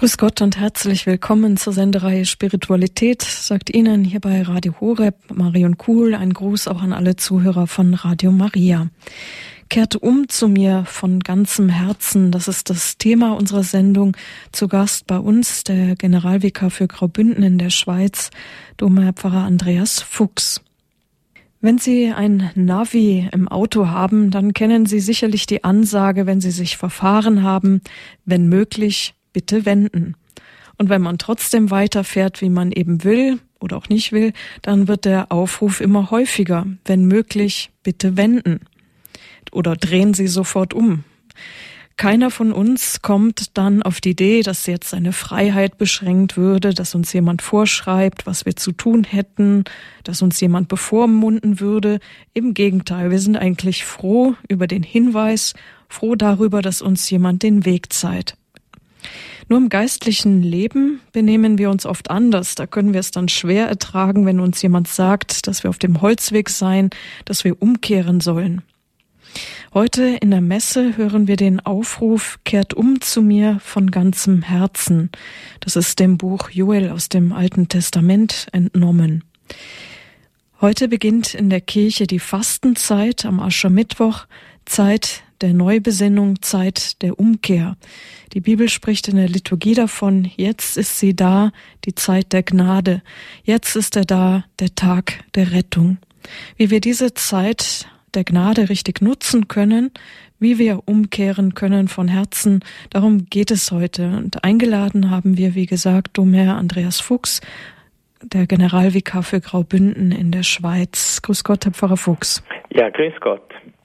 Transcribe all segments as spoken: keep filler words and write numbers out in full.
Grüß Gott und herzlich willkommen zur Sendereihe Spiritualität, sagt Ihnen hier bei Radio Horeb Marion Kuhl. Ein Gruß auch an alle Zuhörer von Radio Maria. Kehrt um zu mir von ganzem Herzen, das ist das Thema unserer Sendung. Zu Gast bei uns der Generalvikar für Graubünden in der Schweiz, Domherr Pfarrer Andreas Fuchs. Wenn Sie ein Navi im Auto haben, dann kennen Sie sicherlich die Ansage, wenn Sie sich verfahren haben, wenn möglich, bitte wenden. Und wenn man trotzdem weiterfährt, wie man eben will oder auch nicht will, dann wird der Aufruf immer häufiger. Wenn möglich, bitte wenden. Oder drehen Sie sofort um. Keiner von uns kommt dann auf die Idee, dass jetzt seine Freiheit beschränkt würde, dass uns jemand vorschreibt, was wir zu tun hätten, dass uns jemand bevormunden würde. Im Gegenteil, wir sind eigentlich froh über den Hinweis, froh darüber, dass uns jemand den Weg zeigt. Nur im geistlichen Leben benehmen wir uns oft anders. Da können wir es dann schwer ertragen, wenn uns jemand sagt, dass wir auf dem Holzweg seien, dass wir umkehren sollen. Heute in der Messe hören wir den Aufruf, kehrt um zu mir von ganzem Herzen. Das ist dem Buch Joel aus dem Alten Testament entnommen. Heute beginnt in der Kirche die Fastenzeit am Aschermittwoch, Zeit der Neubesinnung, Zeit der Umkehr. Die Bibel spricht in der Liturgie davon, jetzt ist sie da, die Zeit der Gnade. Jetzt ist er da, der Tag der Rettung. Wie wir diese Zeit der Gnade richtig nutzen können, wie wir umkehren können von Herzen, darum geht es heute. Und eingeladen haben wir, wie gesagt, Domherr Andreas Fuchs, der Generalvikar für Graubünden in der Schweiz. Grüß Gott, Herr Pfarrer Fuchs. Ja, grüß Gott.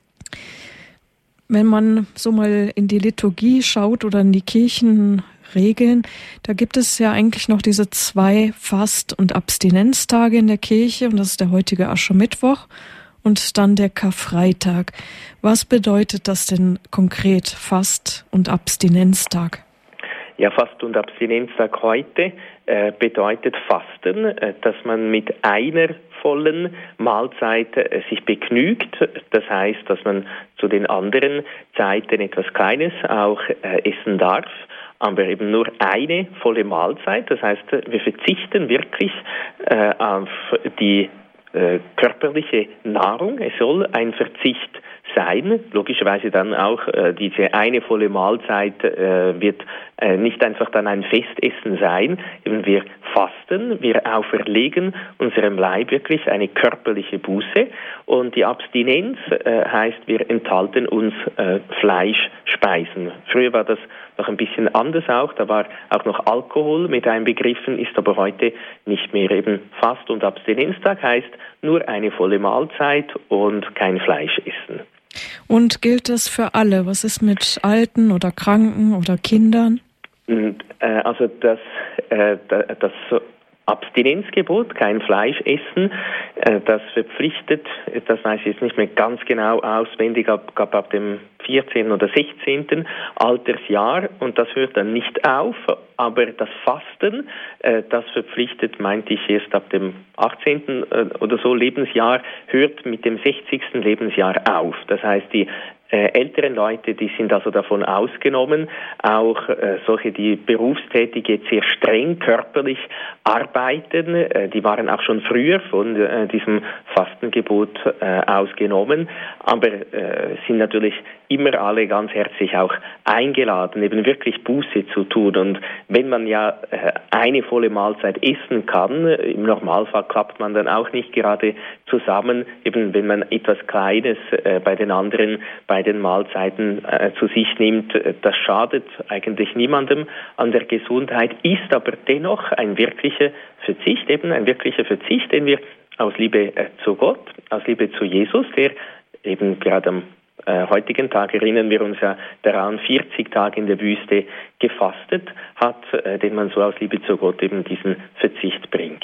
Wenn man so mal in die Liturgie schaut oder in die Kirchenregeln, da gibt es ja eigentlich noch diese zwei Fast- und Abstinenztage in der Kirche, und das ist der heutige Aschermittwoch und dann der Karfreitag. Was bedeutet das denn konkret, Fast- und Abstinenztag? Ja, Fast- und Abstinenztag heute äh, bedeutet Fasten, äh, dass man mit einer vollen Mahlzeit äh, sich begnügt. Das heißt, dass man zu den anderen Zeiten etwas Kleines auch äh, essen darf, aber eben nur eine volle Mahlzeit. Das heißt, wir verzichten wirklich äh, auf die äh, körperliche Nahrung. Es soll ein Verzicht sein. Logischerweise dann auch äh, diese eine volle Mahlzeit äh, wird äh, nicht einfach dann ein Festessen sein. Eben wir fasten, wir auferlegen unserem Leib wirklich eine körperliche Buße, und die Abstinenz äh, heißt, wir enthalten uns äh, Fleischspeisen. Früher war das noch ein bisschen anders auch, da war auch noch Alkohol mit einbegriffen, ist aber heute nicht mehr. Eben Fast- und Abstinenztag heißt nur eine volle Mahlzeit und kein Fleisch essen. Und gilt das für alle? Was ist mit Alten oder Kranken oder Kindern? Und, äh, also das, äh, das Abstinenzgebot, kein Fleisch essen, äh, das verpflichtet, das weiß ich jetzt nicht mehr ganz genau auswendig, ab, ab, ab dem vierzehnten oder sechzehnten Altersjahr, und das hört dann nicht auf, aber das Fasten, äh, das verpflichtet, meinte ich, erst ab dem achtzehnten äh, oder so Lebensjahr, hört mit dem sechzigsten Lebensjahr auf. Das heißt, die Äh, älteren Leute, die sind also davon ausgenommen, auch äh, solche, die berufstätig jetzt sehr streng körperlich arbeiten, äh, die waren auch schon früher von äh, diesem Fastengebot äh, ausgenommen, aber äh, sind natürlich immer alle ganz herzlich auch eingeladen, eben wirklich Buße zu tun. Und wenn man ja äh, eine volle Mahlzeit essen kann, im Normalfall klappt man dann auch nicht gerade zusammen, eben wenn man etwas Kleines äh, bei den anderen, bei den Mahlzeiten äh, zu sich nimmt, das schadet eigentlich niemandem an der Gesundheit, ist aber dennoch ein wirklicher Verzicht, eben ein wirklicher Verzicht, den wir aus Liebe äh, zu Gott, aus Liebe zu Jesus, der eben gerade am äh, heutigen Tag erinnern wir uns ja daran, vierzig Tage in der Wüste gefastet hat, äh, den man so aus Liebe zu Gott eben diesen Verzicht bringt.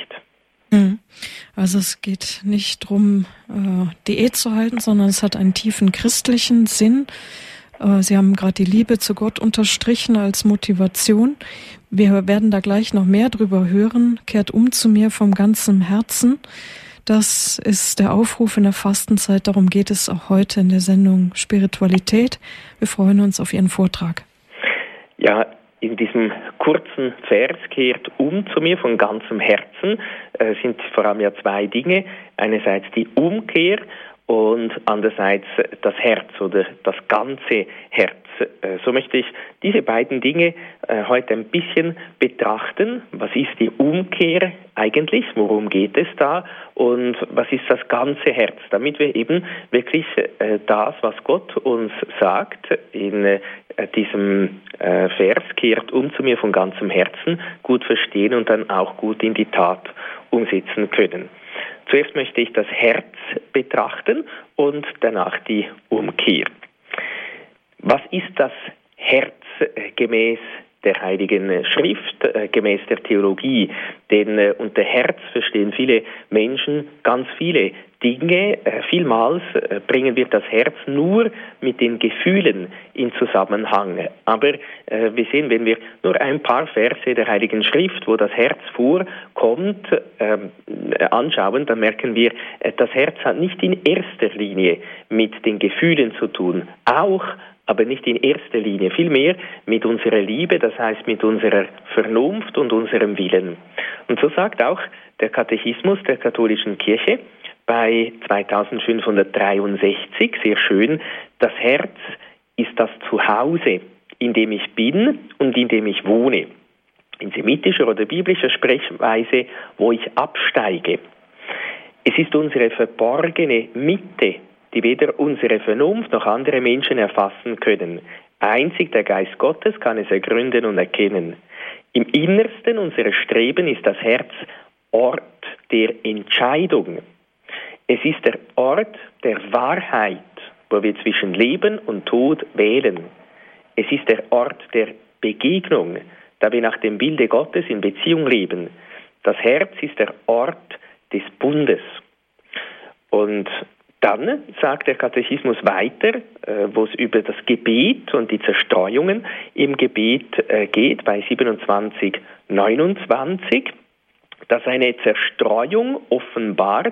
Also es geht nicht darum, äh, Diät zu halten, sondern es hat einen tiefen christlichen Sinn. Äh, Sie haben gerade die Liebe zu Gott unterstrichen als Motivation. Wir werden da gleich noch mehr drüber hören. Kehrt um zu mir vom ganzen Herzen. Das ist der Aufruf in der Fastenzeit. Darum geht es auch heute in der Sendung Spiritualität. Wir freuen uns auf Ihren Vortrag. Ja, in diesem kurzen Vers, kehrt um zu mir von ganzem Herzen, äh, sind vor allem ja zwei Dinge. Einerseits die Umkehr und andererseits das Herz oder das ganze Herz. So möchte ich diese beiden Dinge heute ein bisschen betrachten. Was ist die Umkehr eigentlich? Worum geht es da? Und was ist das ganze Herz? Damit wir eben wirklich das, was Gott uns sagt in diesem Vers, kehrt um zu mir von ganzem Herzen, gut verstehen und dann auch gut in die Tat umsetzen können. Zuerst möchte ich das Herz betrachten und danach die Umkehr. Was ist das Herz gemäß der Heiligen Schrift, gemäß der Theologie? Denn unter Herz verstehen viele Menschen ganz viele Dinge. Vielmals bringen wir das Herz nur mit den Gefühlen in Zusammenhang. Aber wir sehen, wenn wir nur ein paar Verse der Heiligen Schrift, wo das Herz vorkommt, anschauen, dann merken wir, das Herz hat nicht in erster Linie mit den Gefühlen zu tun. Auch aber nicht in erster Linie, vielmehr mit unserer Liebe, das heißt mit unserer Vernunft und unserem Willen. Und so sagt auch der Katechismus der katholischen Kirche bei zweitausendfünfhundertdreiundsechzig, sehr schön, das Herz ist das Zuhause, in dem ich bin und in dem ich wohne. In semitischer oder biblischer Sprechweise, wo ich absteige. Es ist unsere verborgene Mitte, die weder unsere Vernunft noch andere Menschen erfassen können. Einzig der Geist Gottes kann es ergründen und erkennen. Im Innersten unserer Streben ist das Herz Ort der Entscheidung. Es ist der Ort der Wahrheit, wo wir zwischen Leben und Tod wählen. Es ist der Ort der Begegnung, da wir nach dem Bilde Gottes in Beziehung leben. Das Herz ist der Ort des Bundes. Und dann sagt der Katechismus weiter, wo es über das Gebet und die Zerstreuungen im Gebet geht, bei siebenundzwanzig neunundzwanzig, dass eine Zerstreuung offenbart,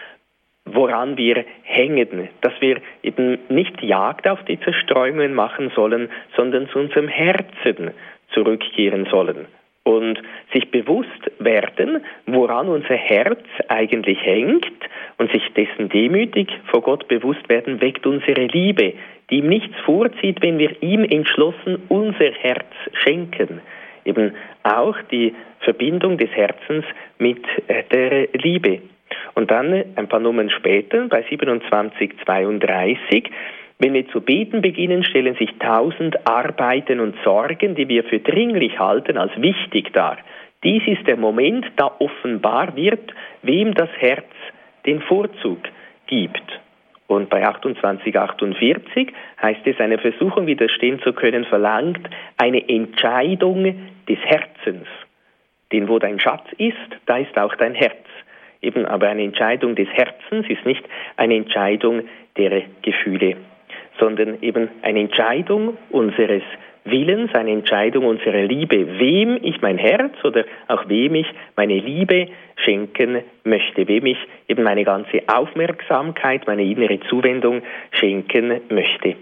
woran wir hängen, dass wir eben nicht Jagd auf die Zerstreuungen machen sollen, sondern zu unserem Herzen zurückkehren sollen. Und sich bewusst werden, woran unser Herz eigentlich hängt und sich dessen demütig vor Gott bewusst werden, weckt unsere Liebe, die ihm nichts vorzieht, wenn wir ihm entschlossen unser Herz schenken. Eben auch die Verbindung des Herzens mit der Liebe. Und dann ein paar Nummern später, bei siebenundzwanzig zweiunddreißig, wenn wir zu beten beginnen, stellen sich tausend Arbeiten und Sorgen, die wir für dringlich halten, als wichtig dar. Dies ist der Moment, da offenbar wird, wem das Herz den Vorzug gibt. Und bei achtundzwanzig achtundvierzig heißt es, einer Versuchung widerstehen zu können, verlangt eine Entscheidung des Herzens. Denn wo dein Schatz ist, da ist auch dein Herz. Eben aber eine Entscheidung des Herzens ist nicht eine Entscheidung der Gefühle, sondern eben eine Entscheidung unseres Willens, eine Entscheidung unserer Liebe, wem ich mein Herz oder auch wem ich meine Liebe schenken möchte, wem ich eben meine ganze Aufmerksamkeit, meine innere Zuwendung schenken möchte.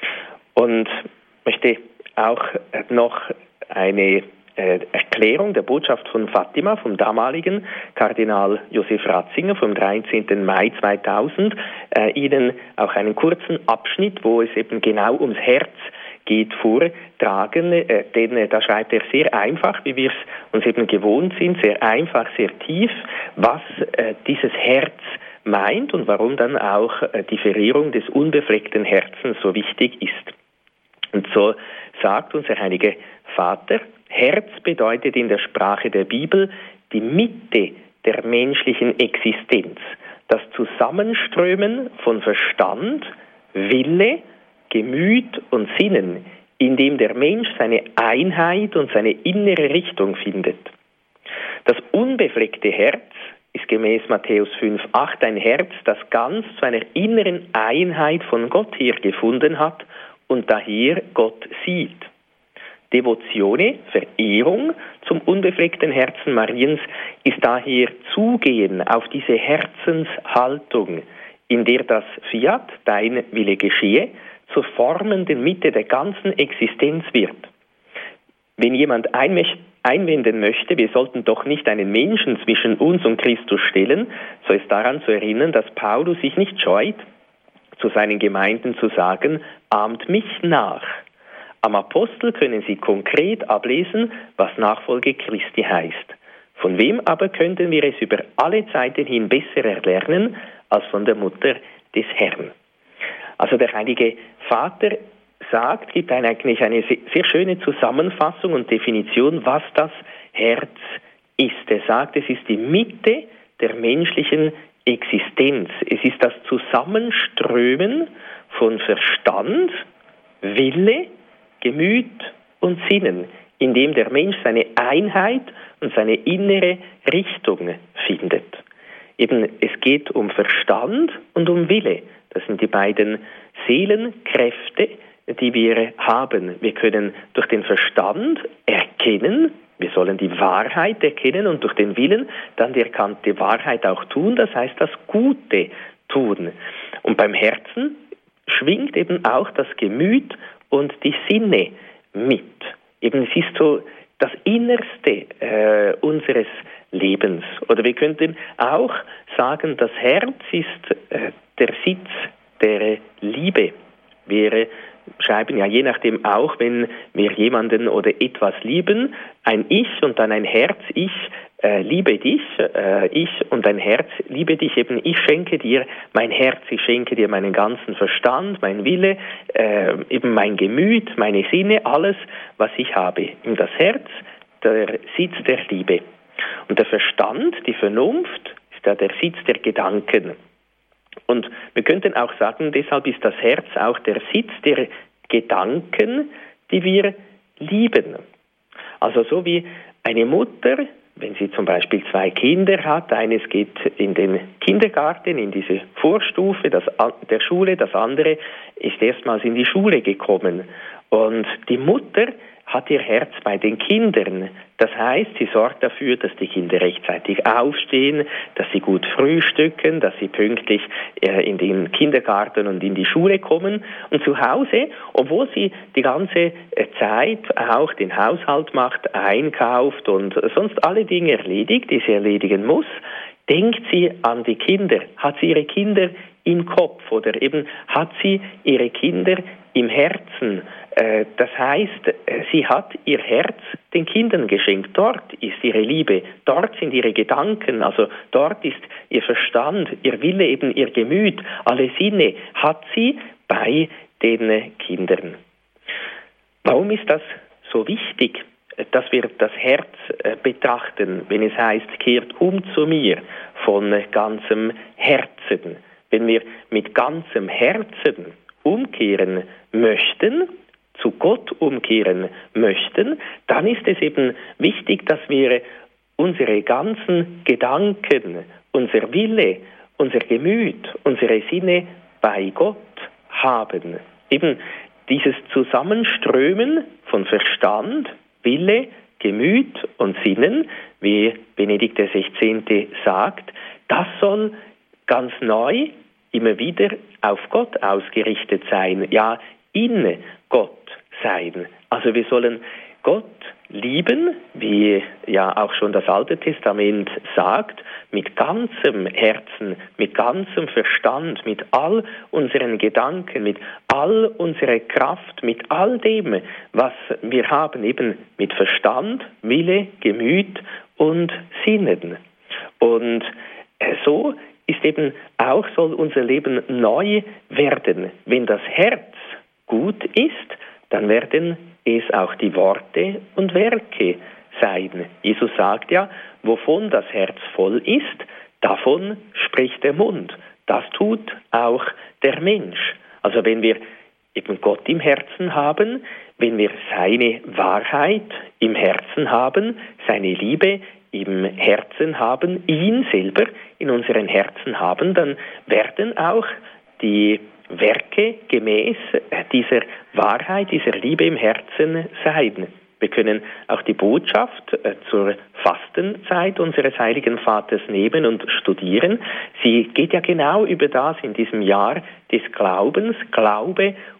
Und möchte auch noch eine äh, Erklärung der Botschaft von Fatima vom damaligen Kardinal Josef Ratzinger vom dreizehnten Mai zweitausend äh, Ihnen auch einen kurzen Abschnitt, wo es eben genau ums Herz geht, vortragen, äh, denn äh, da schreibt er sehr einfach, wie wir es uns eben gewohnt sind, sehr einfach, sehr tief, was äh, dieses Herz meint und warum dann auch äh, die Verehrung des unbefleckten Herzens so wichtig ist. Und so sagt unser heiliger Vater, Herz bedeutet in der Sprache der Bibel die Mitte der menschlichen Existenz, das Zusammenströmen von Verstand, Wille, Gemüt und Sinnen, in dem der Mensch seine Einheit und seine innere Richtung findet. Das unbefleckte Herz ist gemäß Matthäus fünf acht ein Herz, das ganz zu einer inneren Einheit von Gott her gefunden hat und daher Gott sieht. Devotione, Verehrung zum unbefleckten Herzen Mariens, ist daher Zugehen auf diese Herzenshaltung, in der das Fiat, dein Wille geschehe, zur formenden Mitte der ganzen Existenz wird. Wenn jemand einwenden möchte, wir sollten doch nicht einen Menschen zwischen uns und Christus stellen, so ist daran zu erinnern, dass Paulus sich nicht scheut, zu seinen Gemeinden zu sagen, ahmt mich nach. Am Apostel können sie konkret ablesen, was Nachfolge Christi heißt. Von wem aber könnten wir es über alle Zeiten hin besser erlernen, als von der Mutter des Herrn? Also der Heilige Vater sagt, gibt eigentlich eine sehr schöne Zusammenfassung und Definition, was das Herz ist. Er sagt, es ist die Mitte der menschlichen Existenz. Es ist das Zusammenströmen von Verstand, Wille, Gemüt und Sinnen, in dem der Mensch seine Einheit und seine innere Richtung findet. Eben, es geht um Verstand und um Wille. Das sind die beiden Seelenkräfte, die wir haben. Wir können durch den Verstand erkennen, wir sollen die Wahrheit erkennen und durch den Willen dann die erkannte Wahrheit auch tun, das heißt das Gute tun. Und beim Herzen schwingt eben auch das Gemüt und die Sinne mit. Eben es ist so das Innerste äh, unseres Lebens. Oder wir könnten auch sagen, das Herz ist äh, der Sitz der Liebe. Wir schreiben ja je nachdem auch, wenn wir jemanden oder etwas lieben, ein Ich und dann ein Herz, ich äh, liebe dich, äh, ich und ein Herz liebe dich, eben ich schenke dir mein Herz, ich schenke dir meinen ganzen Verstand, mein Wille, äh, eben mein Gemüt, meine Sinne, alles, was ich habe. Eben das Herz, der Sitz der Liebe. Und der Verstand, die Vernunft, ist ja der Sitz der Gedanken. Und wir könnten auch sagen, deshalb ist das Herz auch der Sitz der Gedanken, die wir lieben. Also so wie eine Mutter, wenn sie zum Beispiel zwei Kinder hat, eines geht in den Kindergarten, in diese Vorstufe das, der Schule, das andere ist erstmals in die Schule gekommen. Und die Mutter hat ihr Herz bei den Kindern. Das heißt, sie sorgt dafür, dass die Kinder rechtzeitig aufstehen, dass sie gut frühstücken, dass sie pünktlich äh, in den Kindergarten und in die Schule kommen. Und zu Hause, obwohl sie die ganze äh, Zeit auch den Haushalt macht, einkauft und sonst alle Dinge erledigt, die sie erledigen muss, denkt sie an die Kinder, hat sie ihre Kinder im Kopf oder eben hat sie ihre Kinder im Herzen. Das heißt, sie hat ihr Herz den Kindern geschenkt. Dort ist ihre Liebe, dort sind ihre Gedanken, also dort ist ihr Verstand, ihr Wille, eben ihr Gemüt, alle Sinne hat sie bei den Kindern. Warum ist das so wichtig, dass wir das Herz betrachten, wenn es heißt, kehrt um zu mir von ganzem Herzen? Wenn wir mit ganzem Herzen umkehren möchten, zu Gott umkehren möchten, dann ist es eben wichtig, dass wir unsere ganzen Gedanken, unser Wille, unser Gemüt, unsere Sinne bei Gott haben. Eben dieses Zusammenströmen von Verstand, Wille, Gemüt und Sinnen, wie Benedikt der Sechzehnte sagt, das soll ganz neu immer wieder auf Gott ausgerichtet sein, ja in Gott sein. Also wir sollen Gott lieben, wie ja auch schon das Alte Testament sagt, mit ganzem Herzen, mit ganzem Verstand, mit all unseren Gedanken, mit all unserer Kraft, mit all dem, was wir haben, eben mit Verstand, Wille, Gemüt und Sinnen. Und so ist eben auch, soll unser Leben neu werden. Wenn das Herz gut ist, dann werden es auch die Worte und Werke sein. Jesus sagt ja, wovon das Herz voll ist, davon spricht der Mund. Das tut auch der Mensch. Also wenn wir eben Gott im Herzen haben, wenn wir seine Wahrheit im Herzen haben, seine Liebe im Herzen haben, ihn selber in unseren Herzen haben, dann werden auch die Werke gemäß dieser Wahrheit, dieser Liebe im Herzen sein. Wir können auch die Botschaft äh, zur Fastenzeit unseres Heiligen Vaters nehmen und studieren. Sie geht ja genau über das in diesem Jahr des Glaubens, Glaube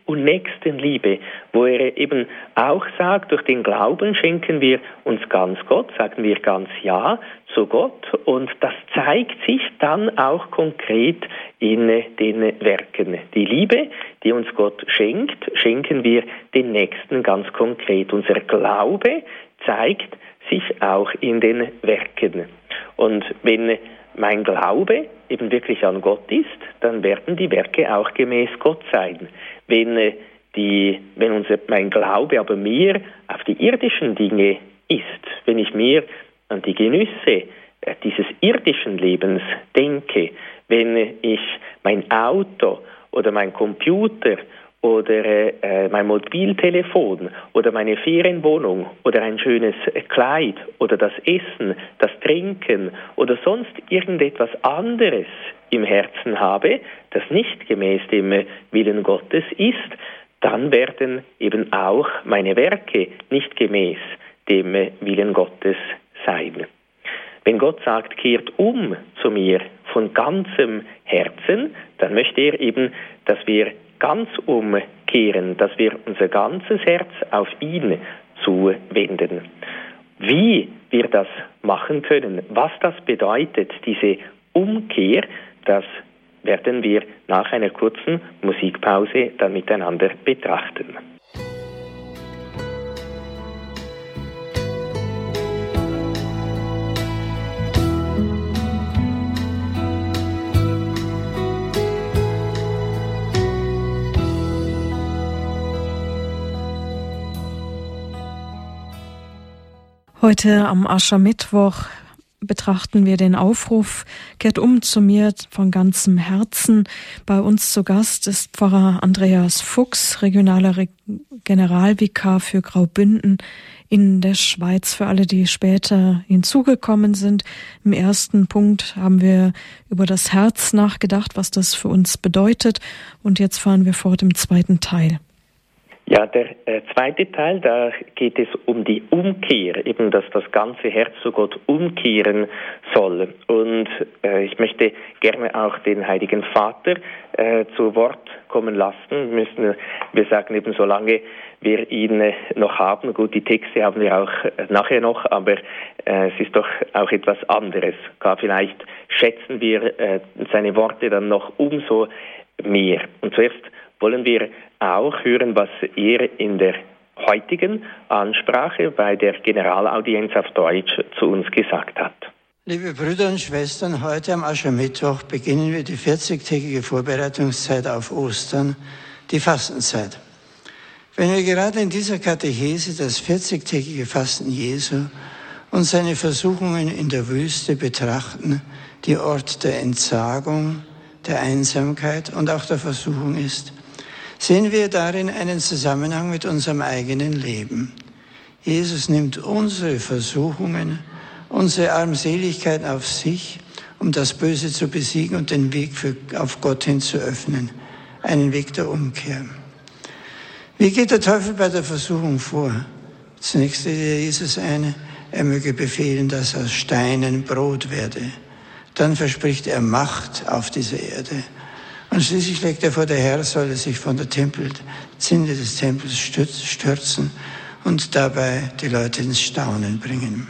und Nächstenliebe, wo er eben auch sagt, durch den Glauben schenken wir uns ganz Gott, sagen wir ganz Ja zu Gott, und das zeigt sich dann auch konkret in den Werken. Die Liebe, die uns Gott schenkt, schenken wir den Nächsten ganz konkret. Unser Glaube zeigt sich auch in den Werken. Und wenn mein Glaube eben wirklich an Gott ist, dann werden die Werke auch gemäß Gott sein. Wenn, die, wenn unser, mein Glaube aber mehr auf die irdischen Dinge ist, wenn ich mehr an die Genüsse dieses irdischen Lebens denke, wenn ich mein Auto oder mein Computer oder äh, mein Mobiltelefon oder meine Ferienwohnung oder ein schönes Kleid oder das Essen, das Trinken oder sonst irgendetwas anderes im Herzen habe, das nicht gemäß dem Willen Gottes ist, dann werden eben auch meine Werke nicht gemäß dem Willen Gottes sein. Wenn Gott sagt, kehrt um zu mir von ganzem Herzen, dann möchte er eben, dass wir ganz umkehren, dass wir unser ganzes Herz auf ihn zuwenden. Wie wir das machen können, was das bedeutet, diese Umkehr, das werden wir nach einer kurzen Musikpause dann miteinander betrachten. Heute am Aschermittwoch betrachten wir den Aufruf, kehrt um zu mir von ganzem Herzen. Bei uns zu Gast ist Pfarrer Andreas Fuchs, regionaler Re- Generalvikar für Graubünden in der Schweiz. Für alle, die später hinzugekommen sind, im ersten Punkt haben wir über das Herz nachgedacht, was das für uns bedeutet. Und jetzt fahren wir fort im zweiten Teil. Ja, der äh, zweite Teil, da geht es um die Umkehr, eben dass das ganze Herz zu Gott umkehren soll. Und äh, ich möchte gerne auch den Heiligen Vater äh, zu Wort kommen lassen. Wir müssen, wir sagen eben, solange wir ihn äh, noch haben, gut, die Texte haben wir auch äh, nachher noch, aber äh, es ist doch auch etwas anderes. Gar vielleicht schätzen wir äh, seine Worte dann noch umso mehr. Und zuerst wollen wir auch hören, was er in der heutigen Ansprache bei der Generalaudienz auf Deutsch zu uns gesagt hat. Liebe Brüder und Schwestern, heute am Aschermittwoch beginnen wir die vierzigtägige Vorbereitungszeit auf Ostern, die Fastenzeit. Wenn wir gerade in dieser Katechese das vierzigtägige Fasten Jesu und seine Versuchungen in der Wüste betrachten, die Ort der Entsagung, der Einsamkeit und auch der Versuchung ist, sehen wir darin einen Zusammenhang mit unserem eigenen Leben. Jesus nimmt unsere Versuchungen, unsere Armseligkeit auf sich, um das Böse zu besiegen und den Weg für, auf Gott hin zu öffnen, einen Weg der Umkehr. Wie geht der Teufel bei der Versuchung vor? Zunächst lädt Jesus ein, er möge befehlen, dass aus Steinen Brot werde. Dann verspricht er Macht auf dieser Erde. Und schließlich legt er vor, der Herr solle sich von der Tempel, Zinde des Tempels stürzen und dabei die Leute ins Staunen bringen.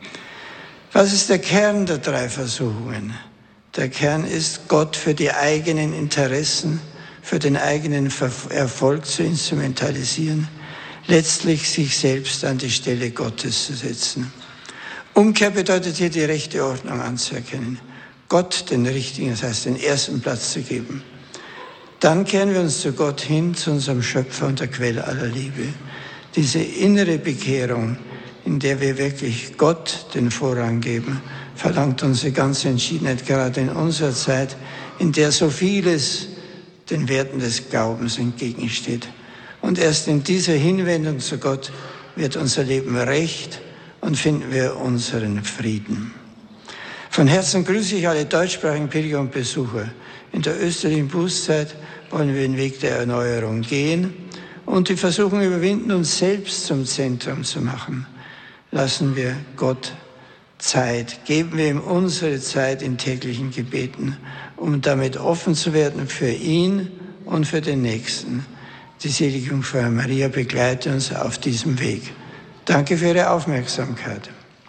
Was ist der Kern der drei Versuchungen? Der Kern ist, Gott für die eigenen Interessen, für den eigenen Erfolg zu instrumentalisieren, letztlich sich selbst an die Stelle Gottes zu setzen. Umkehr bedeutet hier, die rechte Ordnung anzuerkennen. Gott den richtigen, das heißt den ersten Platz zu geben. Dann kehren wir uns zu Gott hin, zu unserem Schöpfer und der Quelle aller Liebe. Diese innere Bekehrung, in der wir wirklich Gott den Vorrang geben, verlangt unsere ganze Entschiedenheit, gerade in unserer Zeit, in der so vieles den Werten des Glaubens entgegensteht. Und erst in dieser Hinwendung zu Gott wird unser Leben recht und finden wir unseren Frieden. Von Herzen grüße ich alle deutschsprachigen Pilger und Besucher. In der österlichen Bußzeit wollen wir den Weg der Erneuerung gehen und die Versuchung überwinden, uns selbst zum Zentrum zu machen. Lassen wir Gott Zeit, geben wir ihm unsere Zeit in täglichen Gebeten, um damit offen zu werden für ihn und für den Nächsten. Die selige Jungfrau Maria begleite uns auf diesem Weg. Danke für Ihre Aufmerksamkeit.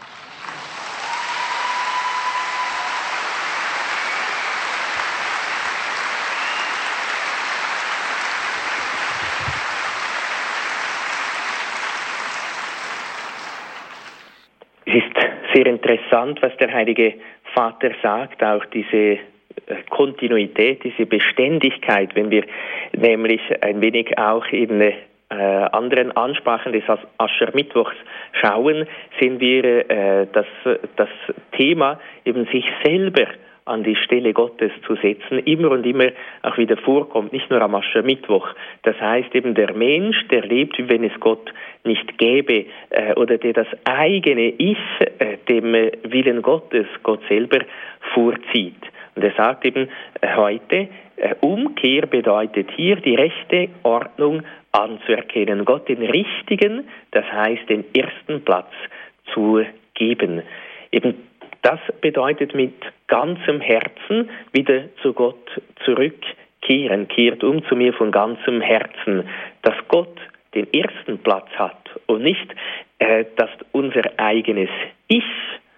Es ist sehr interessant, was der Heilige Vater sagt, auch diese Kontinuität, diese Beständigkeit, wenn wir nämlich ein wenig auch in äh, anderen Ansprachen des Aschermittwochs schauen, sehen wir, äh, dass das Thema eben sich selber an die Stelle Gottes zu setzen, immer und immer auch wieder vorkommt, nicht nur am Aschermittwoch. Das heißt eben der Mensch, der lebt, wie wenn es Gott nicht gäbe, äh, oder der das eigene Ich äh, dem Willen Gottes, Gott selber, vorzieht. Und er sagt eben äh, heute, äh, Umkehr bedeutet hier die rechte Ordnung anzuerkennen, Gott den richtigen, das heißt den ersten Platz zu geben. Eben das bedeutet mit ganzem Herzen wieder zu Gott zurückkehren, kehrt um zu mir von ganzem Herzen, dass Gott den ersten Platz hat und nicht, äh, dass unser eigenes Ich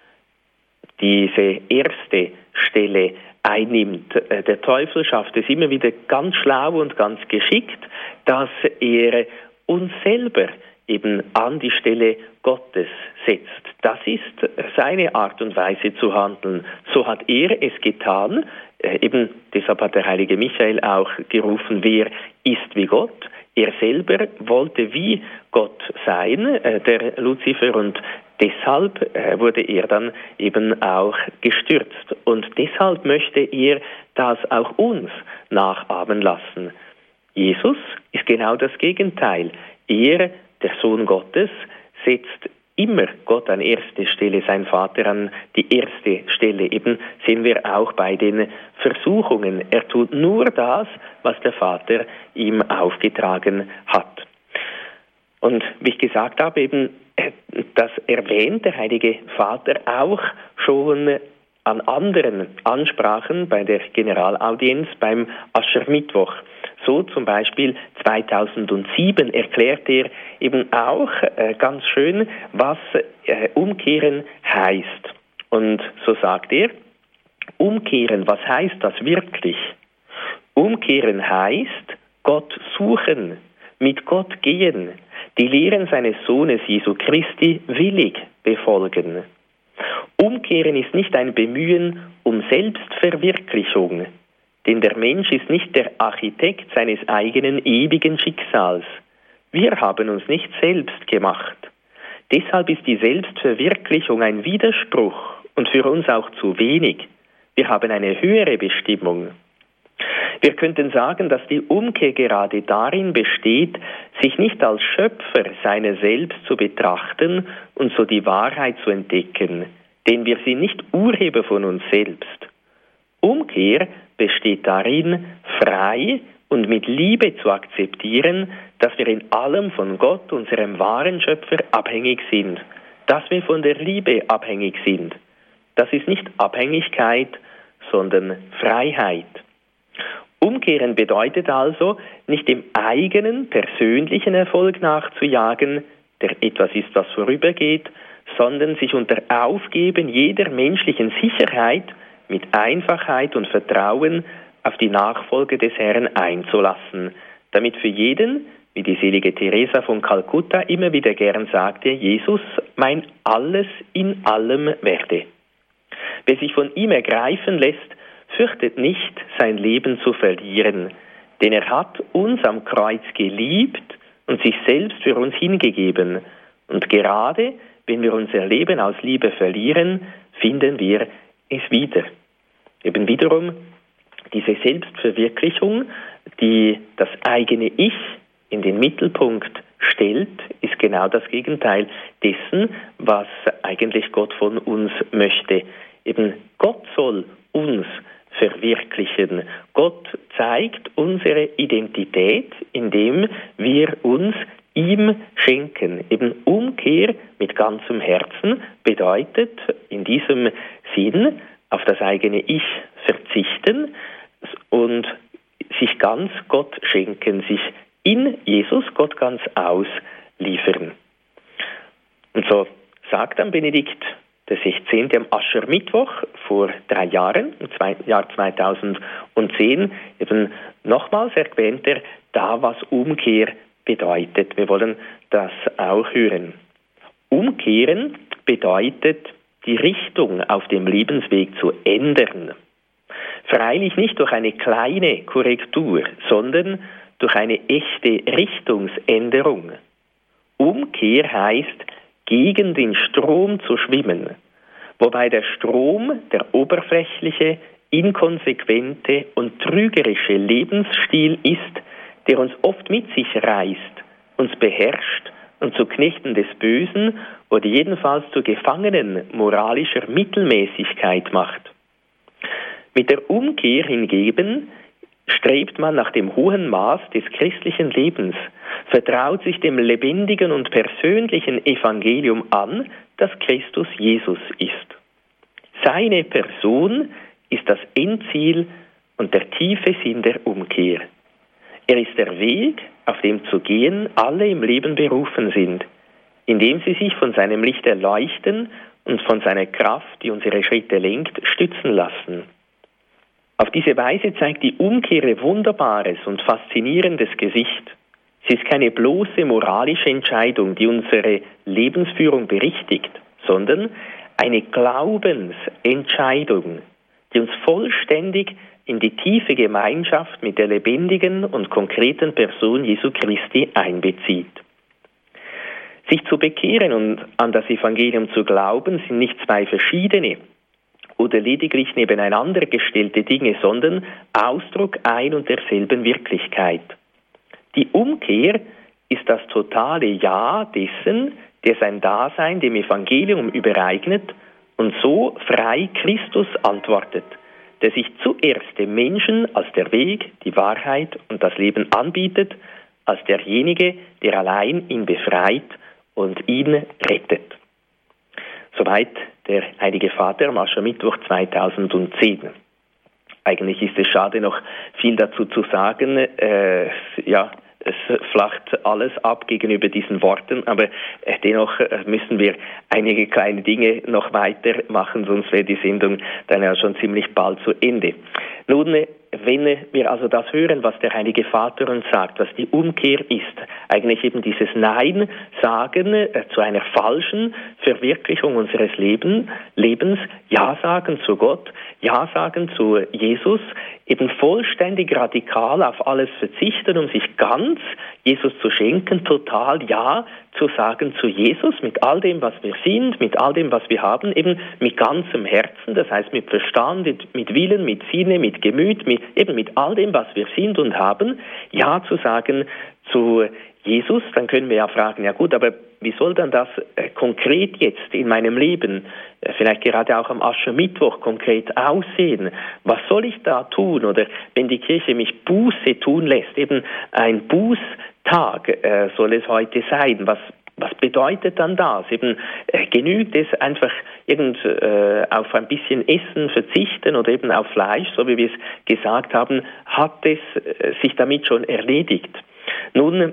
diese erste Stelle einnimmt. Äh, der Teufel schafft es immer wieder ganz schlau und ganz geschickt, dass er uns selber eben an die Stelle Gottes setzt. Das ist seine Art und Weise zu handeln. So hat er es getan. Äh, eben deshalb hat der heilige Michael auch gerufen, wer ist wie Gott. Er selber wollte wie Gott sein, äh, der Luzifer, und deshalb äh, wurde er dann eben auch gestürzt. Und deshalb möchte er das auch uns nachahmen lassen. Jesus ist genau das Gegenteil. Er, der Sohn Gottes, setzt immer Gott an erste Stelle, sein Vater an die erste Stelle. Eben sehen wir auch bei den Versuchungen. Er tut nur das, was der Vater ihm aufgetragen hat. Und wie ich gesagt habe, eben das erwähnt der Heilige Vater auch schon an anderen Ansprachen bei der Generalaudienz beim Aschermittwoch. So zum Beispiel zweitausendsieben erklärt er eben auch äh, ganz schön, was äh, Umkehren heißt. Und so sagt er, Umkehren, was heißt das wirklich? Umkehren heißt Gott suchen, mit Gott gehen, die Lehren seines Sohnes Jesu Christi willig befolgen. Umkehren ist nicht ein Bemühen um Selbstverwirklichung, denn der Mensch ist nicht der Architekt seines eigenen ewigen Schicksals. Wir haben uns nicht selbst gemacht. Deshalb ist die Selbstverwirklichung ein Widerspruch und für uns auch zu wenig. Wir haben eine höhere Bestimmung. Wir könnten sagen, dass die Umkehr gerade darin besteht, sich nicht als Schöpfer seiner selbst zu betrachten und so die Wahrheit zu entdecken, denn wir sind nicht Urheber von uns selbst. Umkehr besteht darin, frei und mit Liebe zu akzeptieren, dass wir in allem von Gott, unserem wahren Schöpfer, abhängig sind, dass wir von der Liebe abhängig sind. Das ist nicht Abhängigkeit, sondern Freiheit. Umkehren bedeutet also, nicht dem eigenen persönlichen Erfolg nachzujagen, der etwas ist, das vorübergeht, sondern sich unter Aufgeben jeder menschlichen Sicherheit mit Einfachheit und Vertrauen auf die Nachfolge des Herrn einzulassen, damit für jeden, wie die selige Teresa von Kalkutta immer wieder gern sagte, Jesus mein Alles in allem werde. Wer sich von ihm ergreifen lässt, fürchtet nicht, sein Leben zu verlieren, denn er hat uns am Kreuz geliebt und sich selbst für uns hingegeben. Und gerade wenn wir unser Leben aus Liebe verlieren, finden wir es wieder. Eben wiederum diese Selbstverwirklichung, die das eigene Ich in den Mittelpunkt stellt, ist genau das Gegenteil dessen, was eigentlich Gott von uns möchte. Eben Gott soll uns verwirklichen. Gott zeigt unsere Identität, indem wir uns ihm schenken. Eben Umkehr mit ganzem Herzen bedeutet in diesem Sinn auf das eigene Ich verzichten und sich ganz Gott schenken, sich in Jesus Gott ganz ausliefern. Und so sagt dann Benedikt der sechzehnte am Aschermittwoch vor drei Jahren, im Jahr zweitausendzehn, eben nochmals erwähnt er da, was Umkehr bedeutet. Wir wollen das auch hören. Umkehren bedeutet, die Richtung auf dem Lebensweg zu ändern. Freilich nicht durch eine kleine Korrektur, sondern durch eine echte Richtungsänderung. Umkehr heißt, gegen den Strom zu schwimmen, wobei der Strom der oberflächliche, inkonsequente und trügerische Lebensstil ist, der uns oft mit sich reißt, uns beherrscht und zu Knechten des Bösen oder jedenfalls zu Gefangenen moralischer Mittelmäßigkeit macht. Mit der Umkehr hingegen strebt man nach dem hohen Maß des christlichen Lebens, vertraut sich dem lebendigen und persönlichen Evangelium an, das Christus Jesus ist. Seine Person ist das Endziel und der tiefe Sinn der Umkehr. Er ist der Weg, auf dem zu gehen alle im Leben berufen sind, indem sie sich von seinem Licht erleuchten und von seiner Kraft, die unsere Schritte lenkt, stützen lassen. Auf diese Weise zeigt die Umkehr ein wunderbares und faszinierendes Gesicht. Sie ist keine bloße moralische Entscheidung, die unsere Lebensführung berichtigt, sondern eine Glaubensentscheidung, die uns vollständig in die tiefe Gemeinschaft mit der lebendigen und konkreten Person Jesu Christi einbezieht. Sich zu bekehren und an das Evangelium zu glauben, sind nicht zwei verschiedene oder lediglich nebeneinander gestellte Dinge, sondern Ausdruck ein und derselben Wirklichkeit. Die Umkehr ist das totale Ja dessen, der sein Dasein dem Evangelium übereignet und so frei Christus antwortet, der sich zuerst dem Menschen als der Weg, die Wahrheit und das Leben anbietet, als derjenige, der allein ihn befreit und ihn rettet. Soweit der Heilige Vater am Aschermittwoch zweitausendzehn. Eigentlich ist es schade, noch viel dazu zu sagen. Äh, ja, es flacht alles ab gegenüber diesen Worten, aber äh, dennoch müssen wir einige kleine Dinge noch weitermachen, sonst wäre die Sendung dann ja schon ziemlich bald zu Ende. Nun, wenn wir also das hören, was der Heilige Vater uns sagt, was die Umkehr ist, eigentlich eben dieses Nein sagen äh, zu einer falschen Verwirklichung unseres Leben, Lebens, Ja sagen zu Gott, Ja sagen zu Jesus, eben vollständig radikal auf alles verzichten, um sich ganz Jesus zu schenken, total Ja zu sagen zu Jesus, mit all dem, was wir sind, mit all dem, was wir haben, eben mit ganzem Herzen, das heißt mit Verstand, mit, mit Willen, mit Sinne, mit Gemüt, mit, eben mit all dem, was wir sind und haben, Ja zu sagen zu Jesus. Dann können wir ja fragen, ja gut, aber wie soll dann das äh, konkret jetzt in meinem Leben, äh, vielleicht gerade auch am Aschermittwoch konkret aussehen? Was soll ich da tun? Oder wenn die Kirche mich Buße tun lässt, eben ein Bußtag äh, soll es heute sein. Was, was bedeutet dann das? Eben äh, genügt es einfach irgend äh, auf ein bisschen Essen verzichten oder eben auf Fleisch, so wie wir es gesagt haben, hat es äh, sich damit schon erledigt. Nun,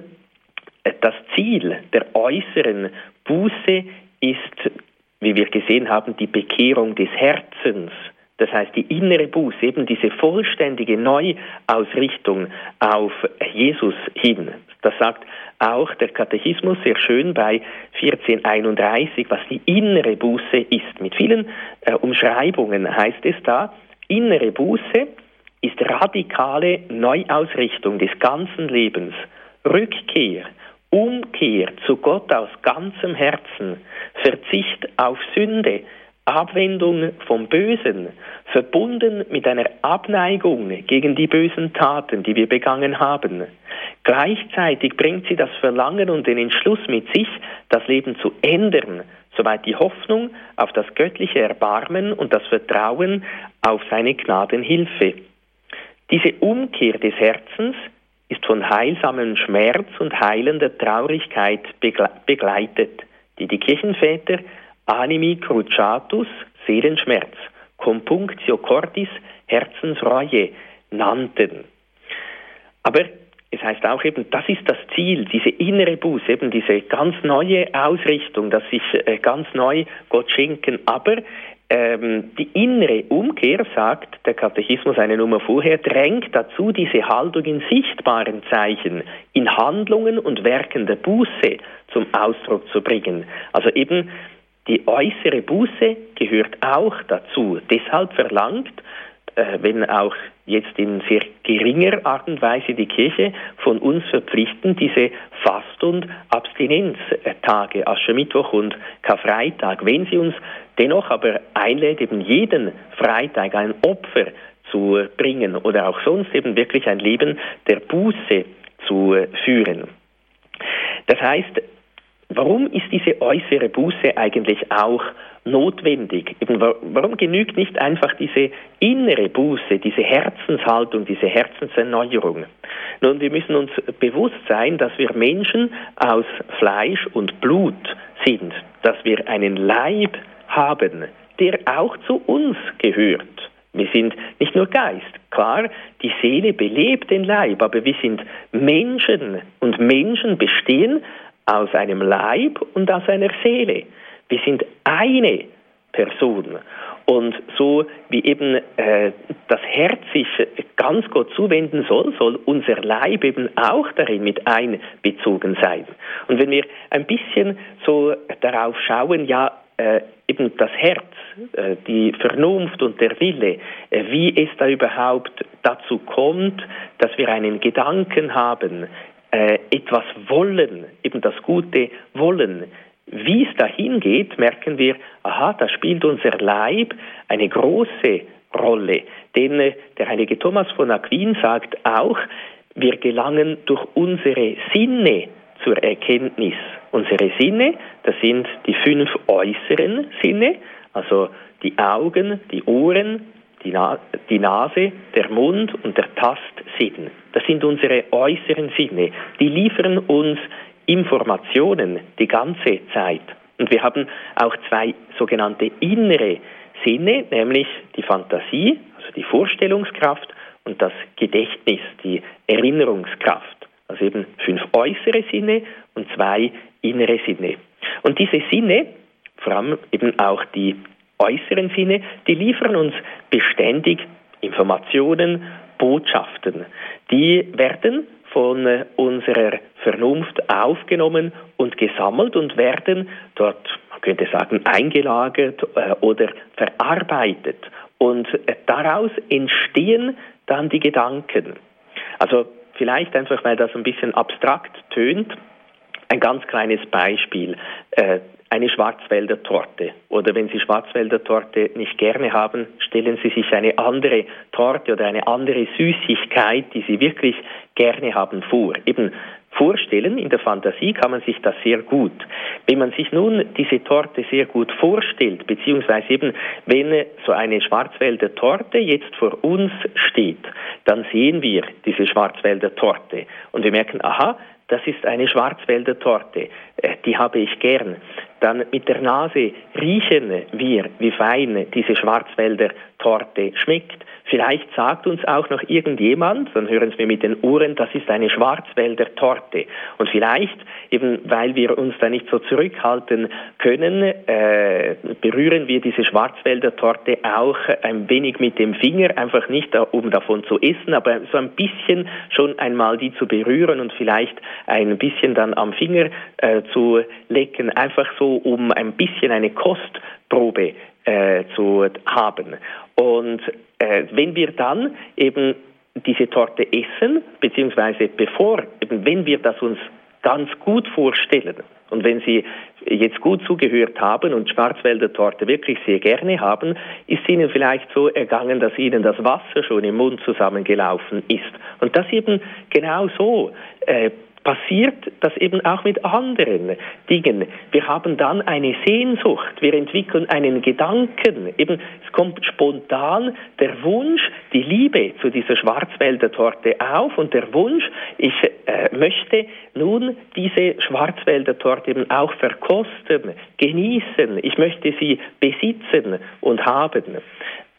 das Ziel der äußeren Buße ist, wie wir gesehen haben, die Bekehrung des Herzens. Das heißt, die innere Buße, eben diese vollständige Neuausrichtung auf Jesus hin. Das sagt auch der Katechismus sehr schön bei vierzehnhunderteinunddreißig, was die innere Buße ist. Mit vielen äh, Umschreibungen heißt es da, innere Buße ist radikale Neuausrichtung des ganzen Lebens, Rückkehr, Umkehr zu Gott aus ganzem Herzen, Verzicht auf Sünde, Abwendung vom Bösen, verbunden mit einer Abneigung gegen die bösen Taten, die wir begangen haben. Gleichzeitig bringt sie das Verlangen und den Entschluss mit sich, das Leben zu ändern, soweit die Hoffnung auf das göttliche Erbarmen und das Vertrauen auf seine Gnadenhilfe. Diese Umkehr des Herzens ist von heilsamem Schmerz und heilender Traurigkeit begleitet, die die Kirchenväter Animi cruciatus, Seelenschmerz, Compunctio cordis, Herzensreue nannten. Aber es heißt auch eben, das ist das Ziel, diese innere Buße, eben diese ganz neue Ausrichtung, dass sich äh, ganz neu Gott schenken. Aber ähm, die innere Umkehr, sagt der Katechismus eine Nummer vorher, drängt dazu, diese Haltung in sichtbaren Zeichen, in Handlungen und Werken der Buße zum Ausdruck zu bringen. Also eben die äußere Buße gehört auch dazu. Deshalb verlangt, äh, wenn auch jetzt in sehr geringer Art und Weise die Kirche von uns verpflichten, diese Fast- und Abstinenztage, Aschermittwoch und Karfreitag. Wenn sie uns dennoch aber einlädt, eben jeden Freitag ein Opfer zu bringen oder auch sonst eben wirklich ein Leben der Buße zu führen. Das heißt, warum ist diese äußere Buße eigentlich auch notwendig? Eben, warum genügt nicht einfach diese innere Buße, diese Herzenshaltung, diese Herzenserneuerung? Nun, wir müssen uns bewusst sein, dass wir Menschen aus Fleisch und Blut sind, dass wir einen Leib haben, der auch zu uns gehört. Wir sind nicht nur Geist. Klar, die Seele belebt den Leib, aber wir sind Menschen und Menschen bestehen aus einem Leib und aus einer Seele. Wir sind eine Person. Und so wie eben äh, das Herz sich ganz Gott zuwenden soll, soll unser Leib eben auch darin mit einbezogen sein. Und wenn wir ein bisschen so darauf schauen, ja, äh, eben das Herz, äh, die Vernunft und der Wille, äh, wie es da überhaupt dazu kommt, dass wir einen Gedanken haben, äh, etwas wollen, eben das Gute wollen. Wie es dahin geht, merken wir, aha, da spielt unser Leib eine große Rolle. Denn äh, der heilige Thomas von Aquin sagt auch, wir gelangen durch unsere Sinne zur Erkenntnis. Unsere Sinne, das sind die fünf äußeren Sinne, also die Augen, die Ohren, die, Na- die Nase, der Mund und der Tastsinn. Das sind unsere äußeren Sinne. Die liefern uns Informationen die ganze Zeit. Und wir haben auch zwei sogenannte innere Sinne, nämlich die Fantasie, also die Vorstellungskraft, und das Gedächtnis, die Erinnerungskraft. Also eben fünf äußere Sinne und zwei innere Sinne. Und diese Sinne, vor allem eben auch die äußeren Sinne, die liefern uns beständig Informationen, Botschaften. Die werden von unserer Vernunft aufgenommen und gesammelt und werden dort, man könnte sagen, eingelagert äh, oder verarbeitet. Und äh, daraus entstehen dann die Gedanken. Also vielleicht einfach, weil das ein bisschen abstrakt tönt, ein ganz kleines Beispiel. Äh, eine Schwarzwälder Torte. Oder wenn Sie Schwarzwälder Torte nicht gerne haben, stellen Sie sich eine andere Torte oder eine andere Süßigkeit, die Sie wirklich gerne haben, vor. Eben vorstellen, in der Fantasie kann man sich das sehr gut. Wenn man sich nun diese Torte sehr gut vorstellt, beziehungsweise eben, wenn so eine Schwarzwälder Torte jetzt vor uns steht, dann sehen wir diese Schwarzwälder Torte und wir merken, aha, das ist eine Schwarzwälder Torte, die habe ich gern. Dann mit der Nase riechen wir, wie fein diese Schwarzwälder Torte schmeckt. Vielleicht sagt uns auch noch irgendjemand, dann hören wir mit den Ohren, das ist eine Schwarzwälder Torte. Und vielleicht, eben weil wir uns da nicht so zurückhalten können, äh, berühren wir diese Schwarzwälder Torte auch ein wenig mit dem Finger, einfach nicht um davon zu essen, aber so ein bisschen schon einmal die zu berühren und vielleicht ein bisschen dann am Finger äh, zu lecken, einfach so, um ein bisschen eine Kostprobe äh, zu haben. Und äh, wenn wir dann eben diese Torte essen, beziehungsweise bevor, eben wenn wir das uns ganz gut vorstellen und wenn Sie jetzt gut zugehört haben und Schwarzwälder Torte wirklich sehr gerne haben, ist Ihnen vielleicht so ergangen, dass Ihnen das Wasser schon im Mund zusammengelaufen ist. Und das eben genau so äh, passiert das eben auch mit anderen Dingen. Wir haben dann eine Sehnsucht, wir entwickeln einen Gedanken. Eben, es kommt spontan der Wunsch, die Liebe zu dieser Schwarzwälder Torte auf und der Wunsch, ich äh, möchte nun diese Schwarzwälder Torte eben auch verkosten, genießen. Ich möchte sie besitzen und haben.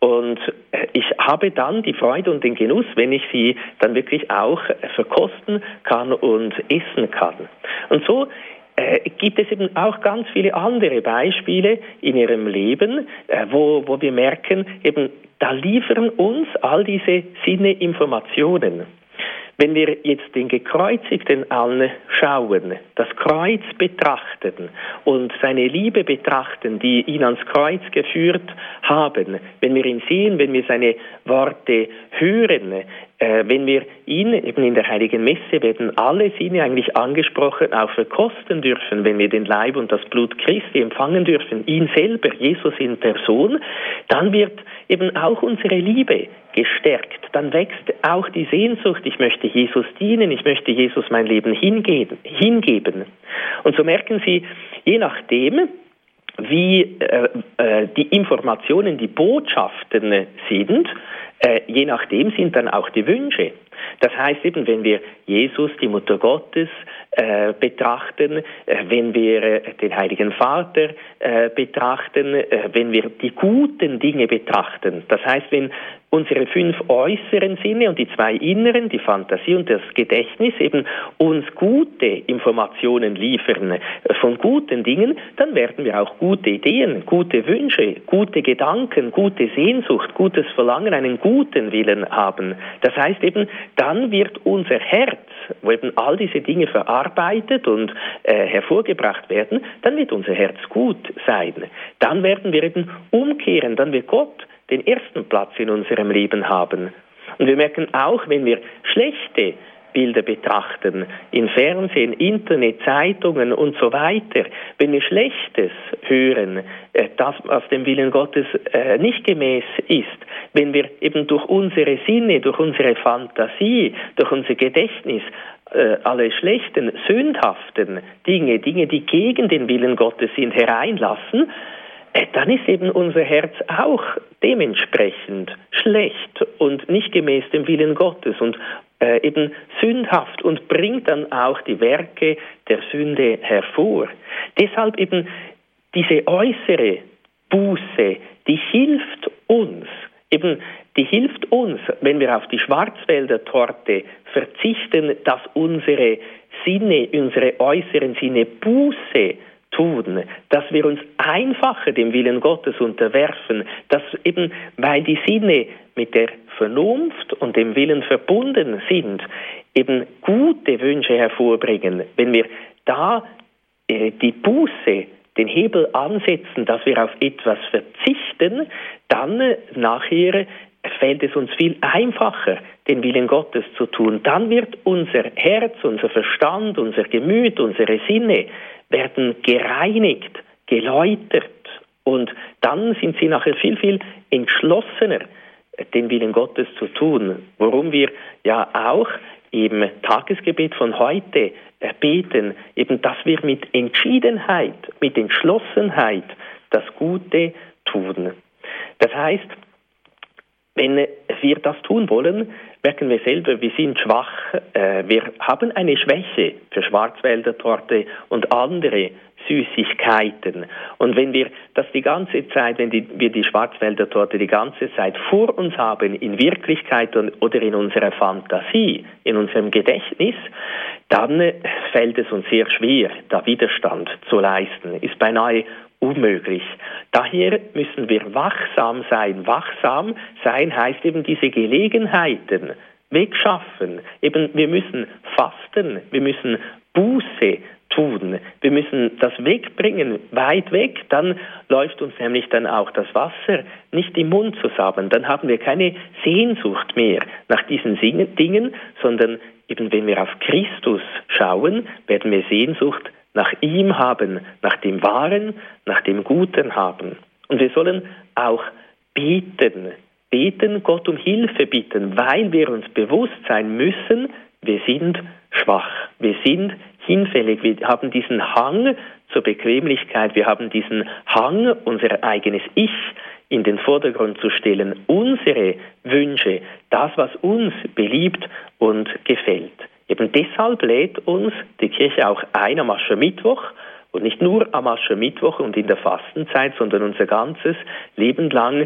Und ich habe dann die Freude und den Genuss, wenn ich sie dann wirklich auch verkosten kann und essen kann. Und so äh, gibt es eben auch ganz viele andere Beispiele in ihrem Leben, äh, wo, wo wir merken, eben da liefern uns all diese Sinne Informationen. Wenn wir jetzt den Gekreuzigten anschauen, das Kreuz betrachten und seine Liebe betrachten, die ihn ans Kreuz geführt haben, wenn wir ihn sehen, wenn wir seine Worte hören, äh, wenn wir ihn eben in der Heiligen Messe werden alle Sinne eigentlich angesprochen, auch verkosten dürfen, wenn wir den Leib und das Blut Christi empfangen dürfen, ihn selber, Jesus in Person, dann wird eben auch unsere Liebe gestärkt. Dann wächst auch die Sehnsucht, ich möchte Jesus dienen, ich möchte Jesus mein Leben hingeben. hingeben. Und so merken Sie, je nachdem, wie äh, äh, die Informationen, die Botschaften sind, äh, je nachdem sind dann auch die Wünsche. Das heißt eben, wenn wir Jesus, die Mutter Gottes, äh, betrachten, äh, wenn wir äh, den Heiligen Vater äh, betrachten, äh, wenn wir die guten Dinge betrachten, das heißt, wenn unsere fünf äußeren Sinne und die zwei inneren, die Fantasie und das Gedächtnis, eben uns gute Informationen liefern äh, von guten Dingen, dann werden wir auch gute Ideen, gute Wünsche, gute Gedanken, gute Sehnsucht, gutes Verlangen, einen guten Willen haben. Das heißt eben, dann wird unser Herz, wo eben all diese Dinge verarbeitet und äh, hervorgebracht werden, dann wird unser Herz gut sein. Dann werden wir eben umkehren, dann wird Gott den ersten Platz in unserem Leben haben. Und wir merken auch, wenn wir schlechte Bilder betrachten, in Fernsehen, Internet, Zeitungen und so weiter, wenn wir Schlechtes hören, das aus dem Willen Gottes nicht gemäß ist, wenn wir eben durch unsere Sinne, durch unsere Fantasie, durch unser Gedächtnis alle schlechten, sündhaften Dinge, Dinge, die gegen den Willen Gottes sind, hereinlassen, dann ist eben unser Herz auch dementsprechend schlecht und nicht gemäß dem Willen Gottes und äh, eben sündhaft und bringt dann auch die Werke der Sünde hervor. Deshalb eben diese äußere Buße, die hilft uns, eben die hilft uns, wenn wir auf die Schwarzwälder Torte verzichten, dass unsere Sinne, unsere äußeren Sinne Buße tun, dass wir uns einfacher dem Willen Gottes unterwerfen, dass eben, weil die Sinne mit der Vernunft und dem Willen verbunden sind, eben gute Wünsche hervorbringen. Wenn wir da äh, die Buße, den Hebel ansetzen, dass wir auf etwas verzichten, dann äh, nachher fällt es uns viel einfacher, den Willen Gottes zu tun. Dann wird unser Herz, unser Verstand, unser Gemüt, unsere Sinne werden gereinigt, geläutert und dann sind sie nachher viel, viel entschlossener, den Willen Gottes zu tun, worum wir ja auch im Tagesgebet von heute beten, eben, dass wir mit Entschiedenheit, mit Entschlossenheit das Gute tun. Das heißt, wenn wir das tun wollen, merken wir selber, wir sind schwach, wir haben eine Schwäche für Schwarzwälder Torte und andere Süßigkeiten. Und wenn wir das die ganze Zeit, wenn die, wir die Schwarzwälder Torte die ganze Zeit vor uns haben, in Wirklichkeit und, oder in unserer Fantasie, in unserem Gedächtnis, dann fällt es uns sehr schwer, da Widerstand zu leisten. Ist beinahe unmöglich. Daher müssen wir wachsam sein. Wachsam sein heißt eben diese Gelegenheiten wegschaffen. Eben, wir müssen fasten, wir müssen Buße tun, wir müssen das wegbringen, weit weg, dann läuft uns nämlich dann auch das Wasser nicht im Mund zusammen, dann haben wir keine Sehnsucht mehr nach diesen Dingen, sondern eben wenn wir auf Christus schauen, werden wir Sehnsucht nach ihm haben, nach dem Wahren, nach dem Guten haben. Und wir sollen auch beten, beten, Gott um Hilfe bitten, weil wir uns bewusst sein müssen, wir sind schwach, wir sind hinfällig, wir haben diesen Hang zur Bequemlichkeit, wir haben diesen Hang, unser eigenes Ich in den Vordergrund zu stellen, unsere Wünsche, das, was uns beliebt und gefällt. Eben deshalb lädt uns die Kirche auch ein am Aschermittwoch und nicht nur am Aschermittwoch und in der Fastenzeit, sondern unser ganzes Leben lang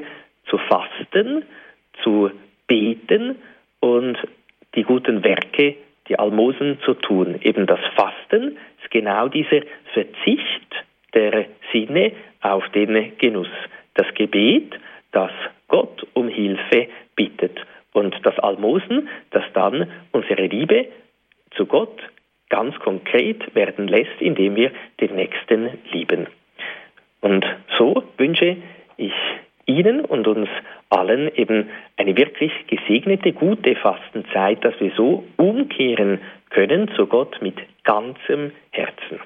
zu fasten, zu beten und die guten Werke, die Almosen zu tun. Eben das Fasten ist genau dieser Verzicht der Sinne auf den Genuss. Das Gebet, das Gott um Hilfe bittet. Und das Almosen, das dann unsere Liebe zu Gott ganz konkret werden lässt, indem wir den Nächsten lieben. Und so wünsche ich Ihnen und uns allen eben eine wirklich gesegnete, gute Fastenzeit, dass wir so umkehren können zu Gott mit ganzem Herzen.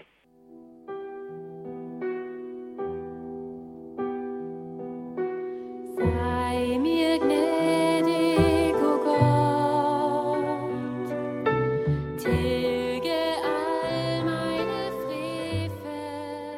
Sei mir gnädig, o Gott, tilge all meine Frevel.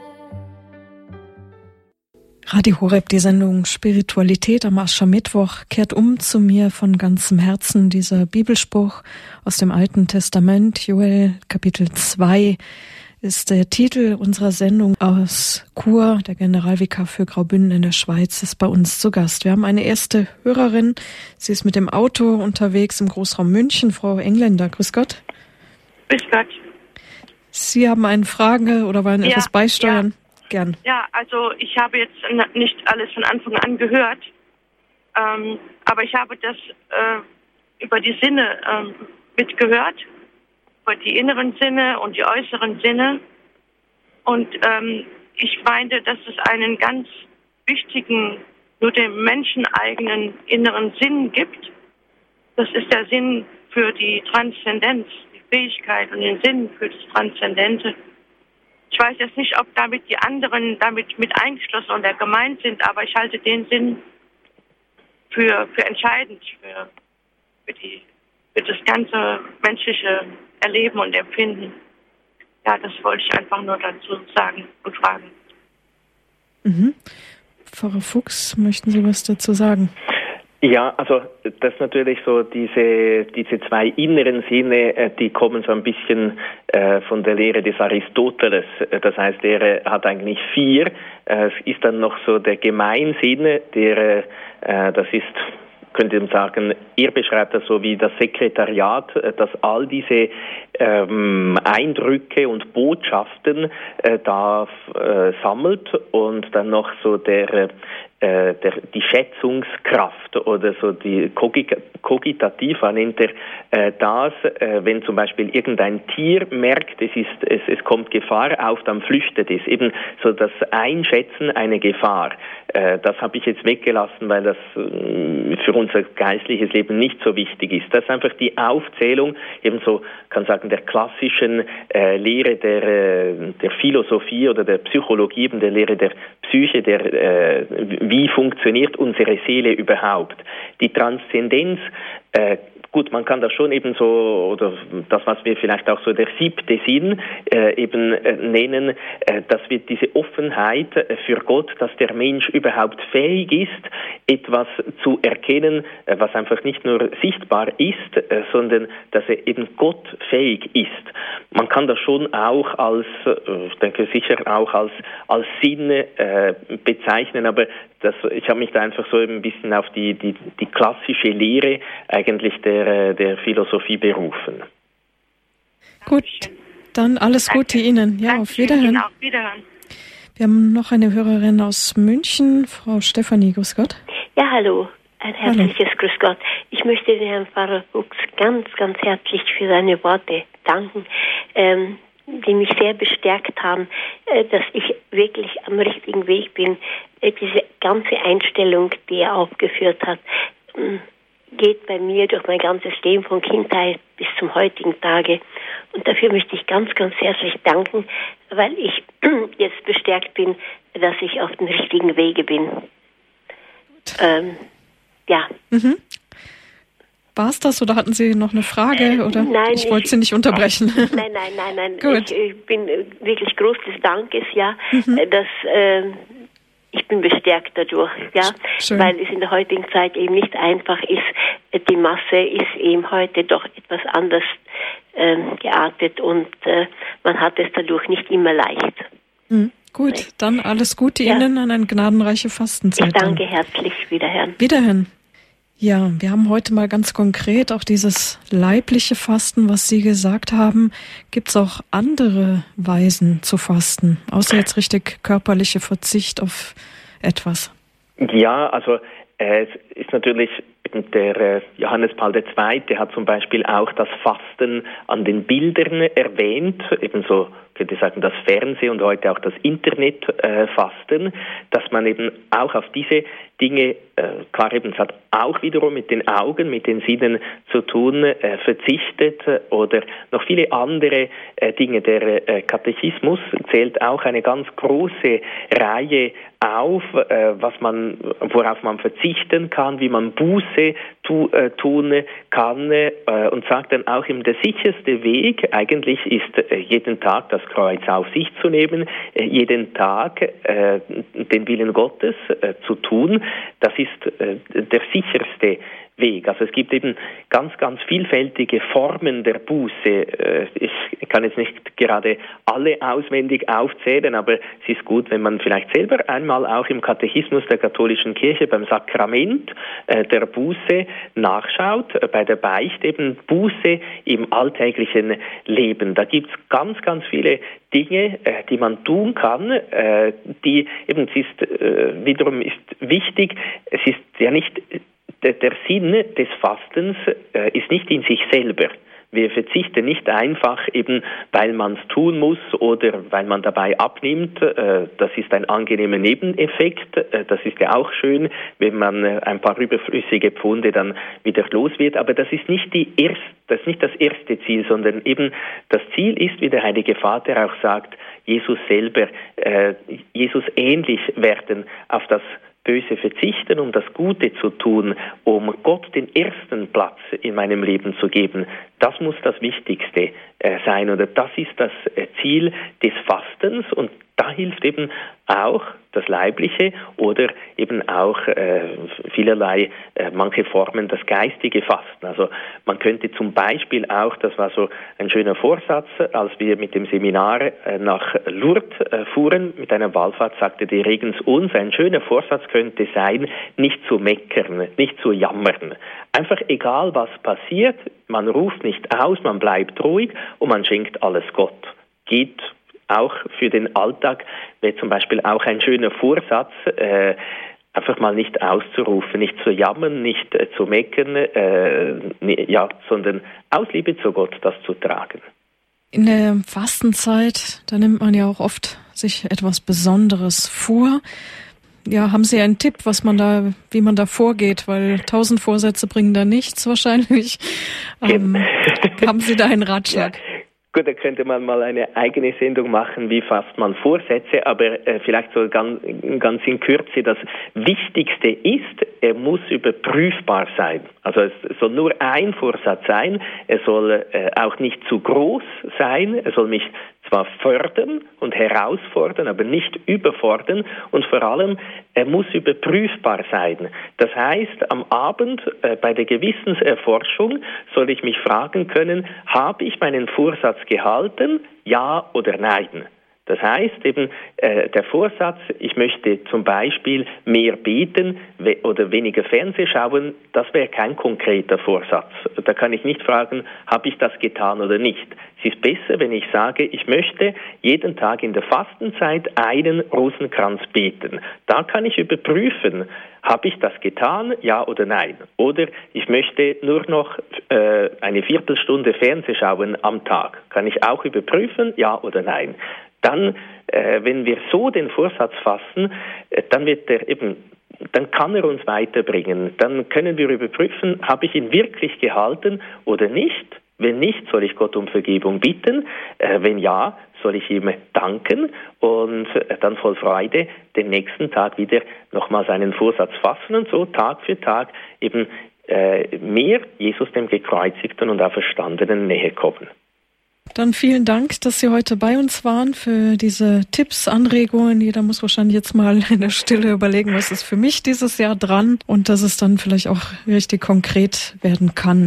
Radio Horeb, die Sendung Spiritualität am Aschermittwoch, kehrt um zu mir von ganzem Herzen. Dieser Bibelspruch aus dem Alten Testament, Joel Kapitel zwei, ist der Titel unserer Sendung aus Chur. Der Generalvikar für Graubünden in der Schweiz ist bei uns zu Gast. Wir haben eine erste Hörerin. Sie ist mit dem Auto unterwegs im Großraum München. Frau Engländer, grüß Gott. Grüß Gott. Sie haben eine Frage oder wollen Ja, etwas beisteuern? ja. Gern. Ja, also ich habe jetzt nicht alles von Anfang an gehört, ähm, aber ich habe das äh, über die Sinne ähm, mitgehört, über die inneren Sinne und die äußeren Sinne. Und ähm, ich meine, dass es einen ganz wichtigen, nur dem Menschen eigenen inneren Sinn gibt. Das ist der Sinn für die Transzendenz, die Fähigkeit und den Sinn für das Transzendente. Ich weiß jetzt nicht, ob damit die anderen damit mit eingeschlossen oder gemeint sind, aber ich halte den Sinn für, für entscheidend für, für, die, für das ganze menschliche Erleben und Empfinden. Ja, das wollte ich einfach nur dazu sagen und fragen. Mhm. Pfarrer Fuchs, möchten Sie was dazu sagen? Ja, also das natürlich so diese diese zwei inneren Sinne, die kommen so ein bisschen äh, von der Lehre des Aristoteles. Das heißt, er hat eigentlich vier. Es ist dann noch so der Gemeinsinn, der äh, das ist, könnte man sagen, er beschreibt das so wie das Sekretariat, das all diese ähm, Eindrücke und Botschaften äh, da äh, sammelt, und dann noch so der Der, die Schätzungskraft oder so die Kogitativa nennt er äh, das, äh, wenn zum Beispiel irgendein Tier merkt, es ist es, es kommt Gefahr auf, dann flüchtet es. Eben so das Einschätzen einer Gefahr. Äh, das habe ich jetzt weggelassen, weil das äh, für unser geistliches Leben nicht so wichtig ist. Das ist einfach die Aufzählung, eben so, kann sagen, der klassischen äh, Lehre der, äh, der Philosophie oder der Psychologie, eben der Lehre der Psyche, der äh, wie funktioniert unsere Seele überhaupt? Die Transzendenz, äh, gut, man kann das schon eben so, oder das, was wir vielleicht auch so der siebte Sinn äh, eben äh, nennen, äh, dass wir diese Offenheit äh, für Gott, dass der Mensch überhaupt fähig ist, etwas zu erkennen, äh, was einfach nicht nur sichtbar ist, äh, sondern dass er eben Gott fähig ist. Man kann das schon auch als, äh, ich denke sicher auch als, als Sinn äh, bezeichnen, aber das, ich habe mich da einfach so ein bisschen auf die, die, die klassische Lehre eigentlich der, der Philosophie berufen. Gut, dann alles Gute Ihnen. Ja, auf Wiederhören. Auf Wiederhören. Wir haben noch eine Hörerin aus München, Frau Stefanie, grüß Gott. Ja, hallo, ein herzliches hallo. Grüß Gott. Ich möchte den Herrn Pfarrer Fuchs ganz, ganz herzlich für seine Worte danken, ähm, die mich sehr bestärkt haben, äh, dass ich wirklich am richtigen Weg bin. Äh, diese ganze Einstellung, die er aufgeführt hat, äh, geht bei mir durch mein ganzes Leben von Kindheit bis zum heutigen Tage. Und dafür möchte ich ganz, ganz herzlich danken, weil ich jetzt bestärkt bin, dass ich auf dem richtigen Wege bin. Ähm, ja. Mhm. War es das oder hatten Sie noch eine Frage? Äh, oder? Nein, ich wollte Sie nicht unterbrechen. Nein, nein, nein, nein. Gut. Ich, ich bin wirklich groß des Dankes, ja, Mhm. dass äh, ich bin bestärkt dadurch, ja, Schön. weil es in der heutigen Zeit eben nicht einfach ist. Die Masse ist eben heute doch etwas anders äh, geartet und äh, man hat es dadurch nicht immer leicht. Mhm. Gut, dann alles Gute ja. Ihnen an eine gnadenreiche Fastenzeit. Ich danke dann. Herzlich. Wiederhören. Wiederhören. Ja, wir haben heute mal ganz konkret auch dieses leibliche Fasten, was Sie gesagt haben. Gibt es auch andere Weisen zu fasten, außer jetzt richtig körperliche Verzicht auf etwas? Ja, also äh, es ist natürlich, der äh, Johannes Paul der Zweite hat zum Beispiel auch das Fasten an den Bildern erwähnt, ebenso könnte ich sagen, das Fernsehen und heute auch das Internet äh, fasten, dass man eben auch auf diese Dinge, äh, klar eben, es hat auch wiederum mit den Augen, mit den Sinnen zu tun, äh, verzichtet oder noch viele andere äh, Dinge. Der äh, Katechismus zählt auch eine ganz große Reihe auf, äh, was man, worauf man verzichten kann, wie man Buße tu, äh, tun kann äh, und sagt dann auch eben, der sicherste Weg eigentlich ist äh, jeden Tag das Kreuz auf sich zu nehmen, äh, jeden Tag äh, den Willen Gottes äh, zu tun. Das ist äh, der sicherste Weg. Also es gibt eben ganz, ganz vielfältige Formen der Buße. Äh, ich kann jetzt nicht gerade alle auswendig aufzählen, aber es ist gut, wenn man vielleicht selber einmal auch im Katechismus der katholischen Kirche beim Sakrament äh, der Buße nachschaut, äh, bei der Beichte eben Buße im alltäglichen Leben. Da gibt es ganz, ganz viele Dinge, äh, die man tun kann, äh, die eben, es ist äh, wiederum ist wichtig, es ist ja nicht Der, der Sinn des Fastens äh, ist nicht in sich selber. Wir verzichten nicht einfach eben, weil man es tun muss oder weil man dabei abnimmt. Äh, das ist ein angenehmer Nebeneffekt. Äh, das ist ja auch schön, wenn man äh, ein paar überflüssige Pfunde dann wieder los wird. Aber das ist nicht die erste, das ist nicht das erste Ziel, sondern eben das Ziel ist, wie der Heilige Vater auch sagt, Jesus selber, äh, Jesus ähnlich werden, auf das Böse verzichten, um das Gute zu tun, um Gott den ersten Platz in meinem Leben zu geben. Das muss das Wichtigste äh, sein oder das ist das äh, Ziel des Fastens und da hilft eben auch das Leibliche oder eben auch äh, vielerlei, äh, manche Formen das geistige Fasten. Also man könnte zum Beispiel auch, das war so ein schöner Vorsatz, als wir mit dem Seminar äh, nach Lourdes äh, fuhren, mit einer Wallfahrt, sagte die Regens uns, ein schöner Vorsatz könnte sein, nicht zu meckern, nicht zu jammern. Einfach egal was passiert, man ruft nicht aus, man bleibt ruhig und man schenkt alles Gott. Geht auch für den Alltag wäre zum Beispiel auch ein schöner Vorsatz, äh, einfach mal nicht auszurufen, nicht zu jammern, nicht äh, zu meckern, äh, ne, ja, sondern aus Liebe zu Gott das zu tragen. In der Fastenzeit, da nimmt man ja auch oft sich etwas Besonderes vor. Ja, haben Sie einen Tipp, was man da, wie man da vorgeht? Weil tausend Vorsätze bringen da nichts wahrscheinlich. Ähm, haben Sie da einen Ratschlag? Ja. Gut, da könnte man mal eine eigene Sendung machen, wie fasst man Vorsätze, aber äh, vielleicht so ganz, ganz in Kürze, das Wichtigste ist, er muss überprüfbar sein. Also es soll nur ein Vorsatz sein, er soll äh, auch nicht zu groß sein, er soll mich zwar fördern und herausfordern, aber nicht überfordern und vor allem, er muss überprüfbar sein. Das heißt, am Abend äh, bei der Gewissenserforschung soll ich mich fragen können, habe ich meinen Vorsatz gehalten, ja oder nein? Das heißt eben, äh, der Vorsatz, ich möchte zum Beispiel mehr beten we- oder weniger Fernseh schauen, das wäre kein konkreter Vorsatz. Da kann ich nicht fragen, habe ich das getan oder nicht. Es ist besser, wenn ich sage, ich möchte jeden Tag in der Fastenzeit einen Rosenkranz beten. Da kann ich überprüfen, habe ich das getan, ja oder nein? Oder ich möchte nur noch äh, eine Viertelstunde Fernseh schauen am Tag. Kann ich auch überprüfen, ja oder nein? Dann, äh, wenn wir so den Vorsatz fassen, äh, dann wird er eben, dann kann er uns weiterbringen. Dann können wir überprüfen, habe ich ihn wirklich gehalten oder nicht? Wenn nicht, soll ich Gott um Vergebung bitten. Äh, wenn ja, soll ich ihm danken und äh, dann voll Freude den nächsten Tag wieder nochmals einen Vorsatz fassen und so Tag für Tag eben äh, mehr Jesus dem Gekreuzigten und Auferstandenen näher kommen. Dann vielen Dank, dass Sie heute bei uns waren für diese Tipps, Anregungen. Jeder muss wahrscheinlich jetzt mal in der Stille überlegen, was ist für mich dieses Jahr dran und dass es dann vielleicht auch richtig konkret werden kann.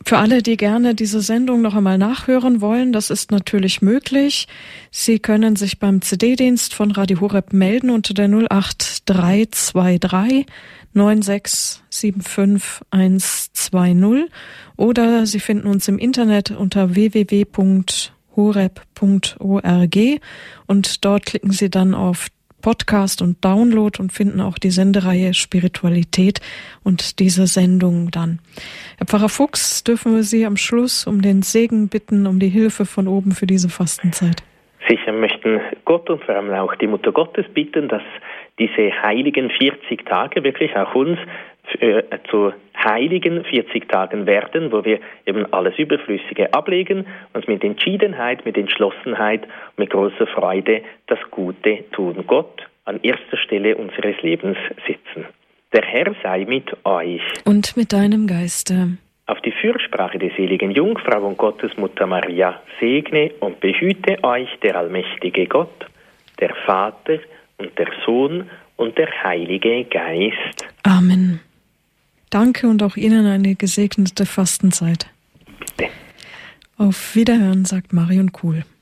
Für alle, die gerne diese Sendung noch einmal nachhören wollen, das ist natürlich möglich. Sie können sich beim C D-Dienst von Radio Horeb melden unter der null acht drei zwei drei neun sechs sieben fünf eins zwei null oder Sie finden uns im Internet unter w w w punkt horeb punkt org und dort klicken Sie dann auf Podcast und Download und finden auch die Sendereihe Spiritualität und diese Sendung dann. Herr Pfarrer Fuchs, dürfen wir Sie am Schluss um den Segen bitten, um die Hilfe von oben für diese Fastenzeit? Sicher möchten Gott und vor allem auch die Mutter Gottes bitten, dass diese heiligen vierzig Tage wirklich auch uns äh, zu heiligen vierzig Tagen werden, wo wir eben alles Überflüssige ablegen, uns mit Entschiedenheit, mit Entschlossenheit und mit großer Freude das Gute tun. Gott an erster Stelle unseres Lebens setzen. Der Herr sei mit euch. Und mit deinem Geiste. Auf die Fürsprache der seligen Jungfrau und Gottesmutter Maria segne und behüte euch der allmächtige Gott, der Vater und der Sohn und der Heilige Geist. Amen. Danke und auch Ihnen eine gesegnete Fastenzeit. Bitte. Auf Wiederhören, sagt Marion Kuhl.